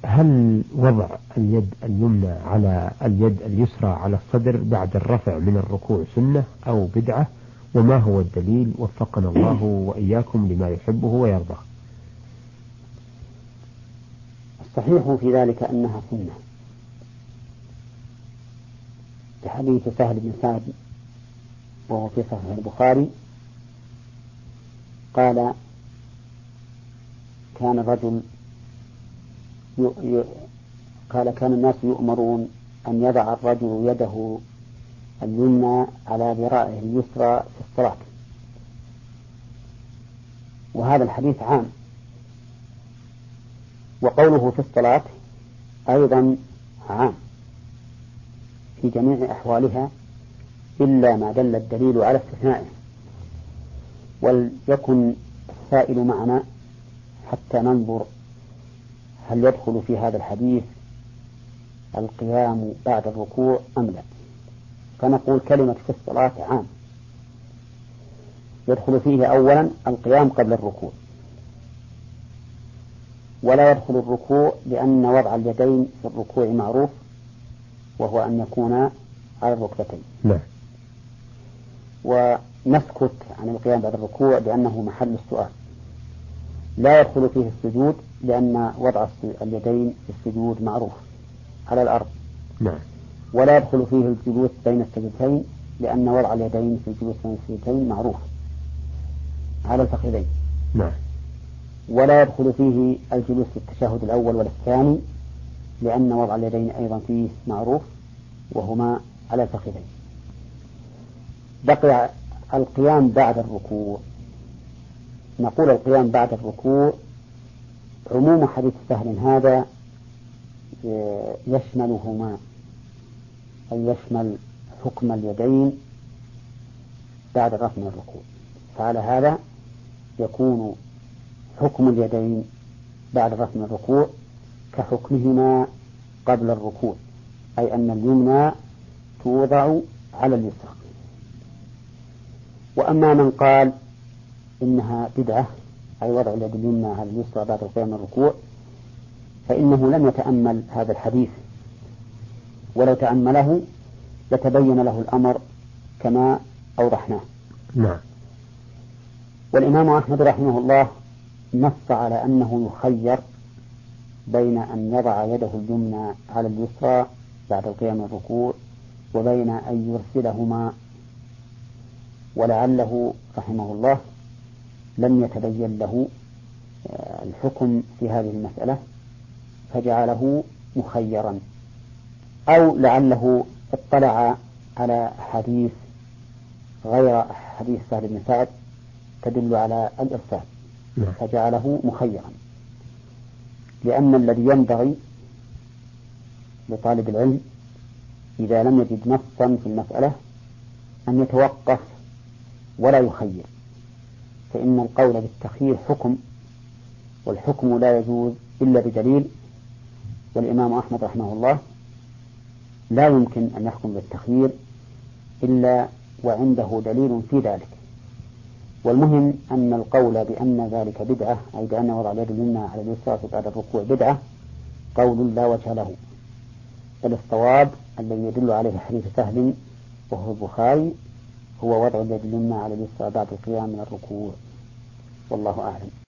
هل وضع اليد اليمنى على اليد اليسرى على الصدر بعد الرفع من الركوع سنة أو بدعة؟ وما هو الدليل؟ وفقنا الله وإياكم لما يحبه ويرضاه. الصحيح في ذلك أنها سنة، لحديث سهل بن سعد وهو في صحيح البخاري قال كان الناس يؤمرون أن يضع الرجل يده اليمنى على ذراعه اليسرى في الصلاة، وهذا الحديث عام، وقوله في الصلاة أيضا عام في جميع أحوالها إلا ما دل الدليل على استثنائه. وليكن السائل معنا حتى ننظر هل يدخل في هذا الحديث القيام بعد الركوع أم لا. فنقول كلمة في الصلاة عام، يدخل فيه أولا القيام قبل الركوع، ولا يدخل الركوع لأن وضع اليدين في الركوع معروف، وهو أن يكون على الركبتين. لا. ونسكت عن القيام بعد الركوع لأنه محل السؤال. لا يدخل فيه السجود لأن وضع اليدين في السجود معروف على الأرض. نعم. ولا يدخل فيه الجلوس بين السجدتين لأن وضع اليدين في الجلوس بين السجدتين معروف على الفخذين. نعم. ولا يدخل فيه الجلوس في التشهد الأول والثاني لأن وضع اليدين أيضا فيه معروف وهما على الفخذين. بقي القيام بعد الركوع. نقول القيام بعد الركوع عموم حديث سهل هذا يشملهما، أي يشمل حكم اليدين بعد الرفع من الركوع، فعلى هذا يكون حكم اليدين بعد الرفع من الركوع كحكمهما قبل الركوع، أي أن اليمنى توضع على اليسرى. وأما من قال إنها بدعة، أي وضع اليد اليمنى على اليسرى بعد القيام من الركوع، فإنه لم يتأمل هذا الحديث، ولو تأمله لتبين له الأمر كما أوضحناه. نعم. والإمام أحمد رحمه الله نص على أنه يخير بين أن يضع يده اليمنى على اليسرى بعد القيام من الركوع وبين أن يرسلهما، ولعله رحمه الله لم يتبين له الحكم في هذه المسألة فجعله مخيرا، أو لعله اطلع على حديث غير حديث سهل بن سعد تدل على الإرسال فجعله مخيرا. لأن الذي ينبغي لطالب العلم إذا لم يجد نصا في المسألة أن يتوقف ولا يخير، فإن القول بالتخيير حكم، والحكم لا يجوز إلا بدليل، والإمام أحمد رحمه الله لا يمكن أن يحكم بالتخيير إلا وعنده دليل في ذلك. والمهم أن القول بأن ذلك بدعة، أي بأن وضع اليد اليمنى على اليسرى بعد الركوع بدعة، قول لا وجه له، بل الصواب الذي يدل عليه حديث سهل وهو البخاري هو وضع اليد اليمنى على اليسرى بعد القيام من الركوع، والله أعلم.